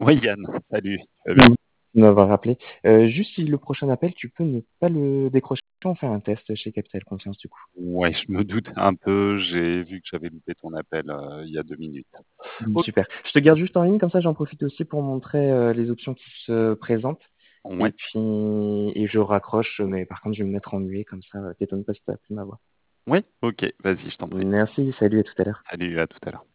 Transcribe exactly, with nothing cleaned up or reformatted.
Oui, Yann, salut, tu vas bien? Mmh. De m'avoir rappelé. Heu, juste si le prochain appel, tu peux ne pas le décrocher, on fait un test chez Capital Confiance du coup. Ouais, je me doutais un peu, j'ai vu que j'avais loupé ton appel, heu, il y a deux minutes. Mmh, OK. super. Je te garde juste en ligne, comme ça j'en profite aussi pour montrer, heu, les options qui se présentent et Ouais, puis et je raccroche, mais par contre je vais me mettre en muet comme ça, heu, t'étonnes pas si tu as plus ma voix. ouais, OK, vas-y, je t'en prie. Merci, salut, à tout à l'heure. Salut, à tout à l'heure.